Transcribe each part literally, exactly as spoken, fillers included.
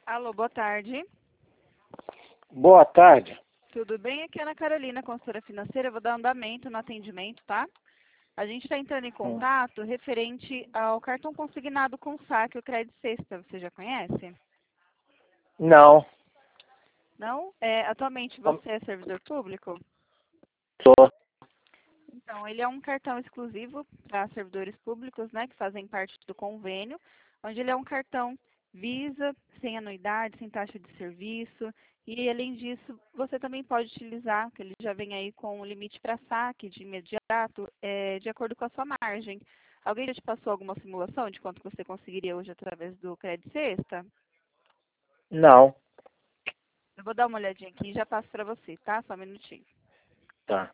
Alô, boa tarde. Boa tarde. Tudo bem? Aqui é a Ana Carolina, consultora financeira. Eu vou dar andamento no atendimento, tá? A gente está entrando em Hum. contato referente ao cartão consignado com saque, o Crédito Sexta. Você já conhece? Não, Não? É, atualmente você é servidor público? sou. Então, ele é um cartão exclusivo para servidores públicos, né, que fazem parte do convênio, onde ele é um cartão Visa, sem anuidade, sem taxa de serviço, e além disso, você também pode utilizar, que ele já vem aí com o limite para saque de imediato, é, de acordo com a sua margem. Alguém já te passou alguma simulação de quanto você conseguiria hoje através do Crédito Sexta? Não. Eu vou dar uma olhadinha aqui e já passo para você, tá? Só um minutinho. Tá.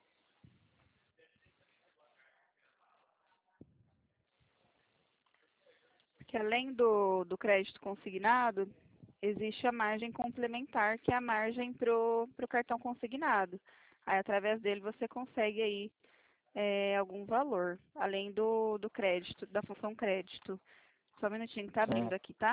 Que além do, do crédito consignado, existe a margem complementar, que é a margem para o cartão consignado. Aí, através dele, você consegue aí é, algum valor, além do, do crédito, da função crédito. Só um minutinho que tá Hum. abrindo aqui, tá?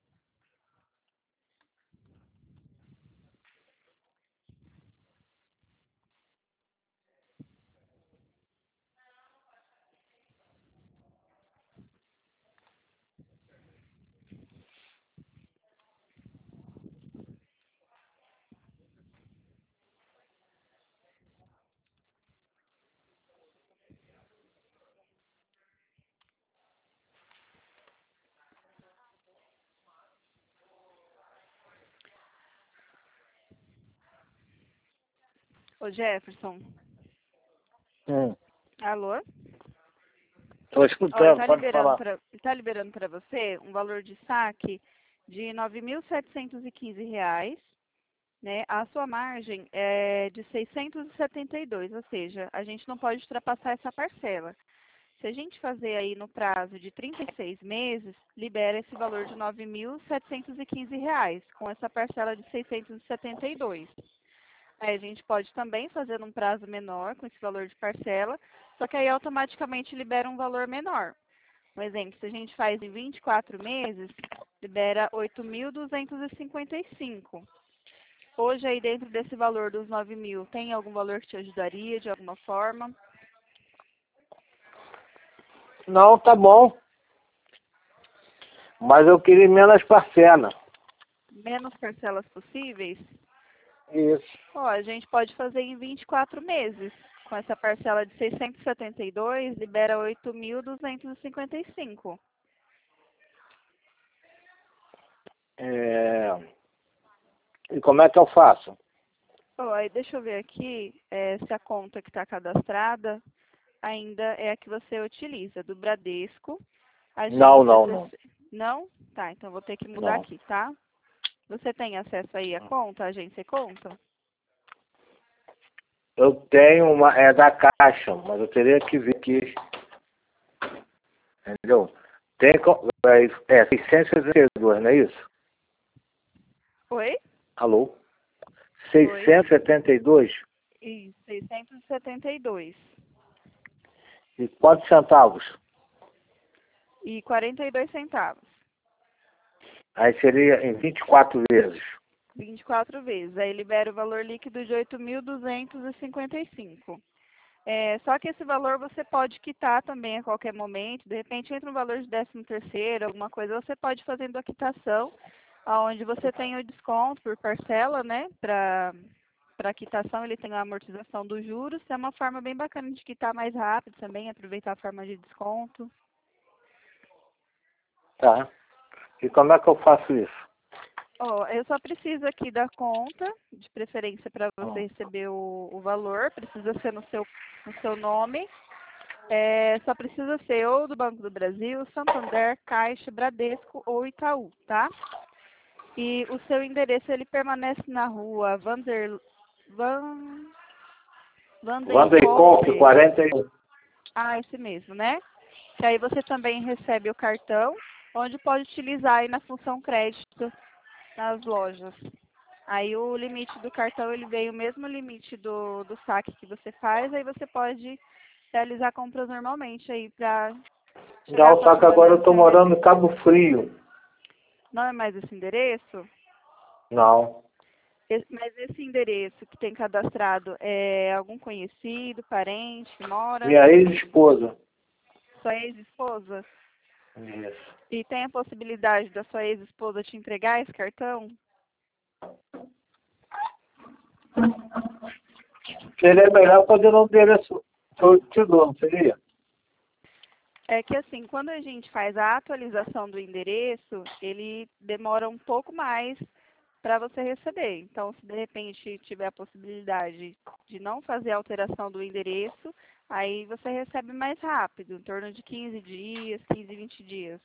Ô Jefferson, Hum. alô? Tô Ó, ele escutando, tá pode liberando falar. para tá liberando para você um valor de saque de nove mil setecentos e quinze reais, né? A sua margem é de seiscentos e setenta e dois, ou seja, a gente não pode ultrapassar essa parcela. Se a gente fazer aí no prazo de trinta e seis meses, libera esse valor de nove mil setecentos e quinze reais, com essa parcela de seiscentos e setenta e dois. Aí a gente pode também fazer num prazo menor, com esse valor de parcela, só que aí automaticamente libera um valor menor. Um exemplo, se a gente faz em vinte e quatro meses, libera oito mil duzentos e cinquenta e cinco. Hoje, aí dentro desse valor dos nove mil, tem algum valor que te ajudaria de alguma forma? Não, tá bom. Mas eu queria menos parcela. Menos parcelas possíveis? Isso. Ó, a gente pode fazer em vinte e quatro meses. Com essa parcela de seiscentos e setenta e dois, libera oito mil duzentos e cinquenta e cinco. É... E como é que eu faço? Ó, aí deixa eu ver aqui é, se a conta que está cadastrada ainda é a que você utiliza, do Bradesco, Não, agência não, não. dezesseis. Não? Tá, então vou ter que mudar Não. aqui, tá? Você tem acesso aí à conta, à agência e conta? Eu tenho uma, é da Caixa, mas eu teria que ver aqui. Entendeu? Tem, co- é, é seiscentos e sessenta e dois, não é isso? Oi? Alô? Oi? seiscentos e setenta e dois? Isso, seiscentos e setenta e dois. E quantos centavos? E quarenta e dois centavos. Aí seria em vinte e quatro vezes. vinte e quatro vezes. Aí libera o valor líquido de oito mil duzentos e cinquenta e cinco. É, só que esse valor você pode quitar também a qualquer momento. De repente entra um valor de décimo terceiro, alguma coisa, você pode ir fazendo a quitação, onde você tem o desconto por parcela, né? Para para quitação, ele tem a amortização dos juros. É uma forma bem bacana de quitar mais rápido também, aproveitar a forma de desconto. Tá. E como é que eu faço isso? Ó, eu só preciso aqui da conta, de preferência para você Hum. receber o, o valor, precisa ser no seu, no seu nome. É, só precisa ser ou do Banco do Brasil, Santander, Caixa, Bradesco ou Itaú, tá? E o seu endereço, ele permanece na rua Vander, Van, Vanderkolk, Vanderkolk. quarenta e um. Ah, esse mesmo, né? Que aí você também recebe o cartão, onde pode utilizar aí na função crédito nas lojas. Aí o limite do cartão, ele vem o mesmo limite do, do saque que você faz, aí você pode realizar compras normalmente aí para chegar Não, com a só que sua agora eu balança estou em dia. morando em Cabo Frio. Não é mais esse endereço? Não. Esse- mas esse endereço que tem cadastrado é algum conhecido, parente que mora? Minha ex-esposa. Sua ex-esposa? Isso. E tem a possibilidade da sua ex-esposa te entregar esse cartão? Seria melhor fazer no endereço que eu te dou, não seria? É que assim, quando a gente faz a atualização do endereço, ele demora um pouco mais para você receber. Então, se de repente tiver a possibilidade de não fazer a alteração do endereço, aí você recebe mais rápido, em torno de quinze dias, quinze, vinte dias.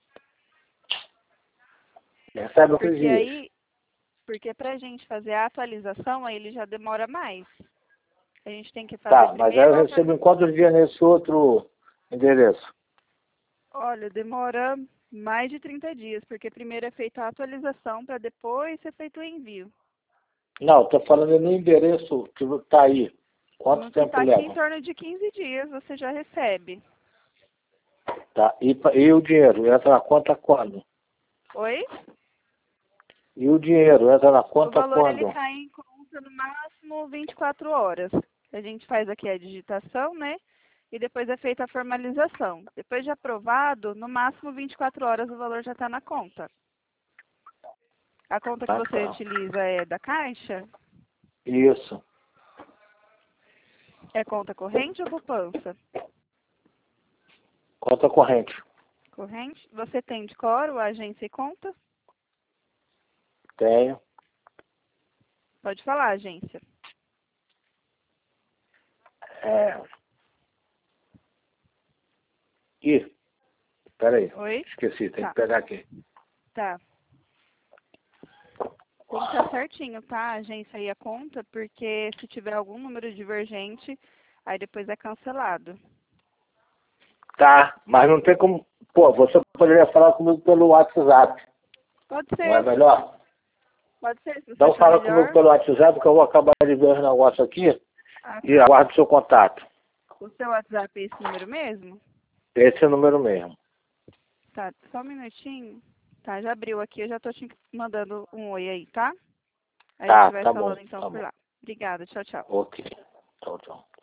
Recebe o que Porque dias. aí, porque para a gente fazer a atualização, aí ele já demora mais. A gente tem que fazer Tá, mas aí primeiro eu a recebo em atualização. quantos dias nesse outro endereço? Olha, demora mais de trinta dias, porque primeiro é feita a atualização para depois ser feito o envio. Não, estou falando no endereço que está aí. Quanto No que tempo está aqui, em leva? torno de quinze dias, você já recebe. Tá. E, pa- e o dinheiro? Entra na conta quando? Oi? E o dinheiro? Entra na O conta valor ele quando? cai em conta no máximo vinte e quatro horas. A gente faz aqui a digitação, né? E depois é feita a formalização. Depois de aprovado, no máximo vinte e quatro horas o valor já está na conta. A conta que Ah, você tá. utiliza é da Caixa? Isso. É conta corrente ou poupança? Conta corrente. Corrente. Você tem de cor a agência e conta? Tenho. Pode falar, agência. É. Ih, peraí. Oi? Esqueci, tem Tá, que pegar aqui. tá. Tem que estar certinho, tá? A agência e a conta, porque se tiver algum número divergente, aí depois é cancelado. Tá, mas não tem como... Pô, você poderia falar comigo pelo WhatsApp. Pode Não é ser, melhor? pode ser, se você Então achar fala comigo melhor. pelo WhatsApp que eu vou acabar de ver os negócios aqui Ah, e tá. aguardo o seu contato. O seu WhatsApp é esse número mesmo? Esse é o número mesmo. Tá, só um minutinho. Tá, já abriu aqui, eu já tô te mandando um oi aí, tá? A gente Tá, vai tá bom, falando então tá por bom. lá. Obrigada, tchau, tchau. Ok. Tchau, tchau.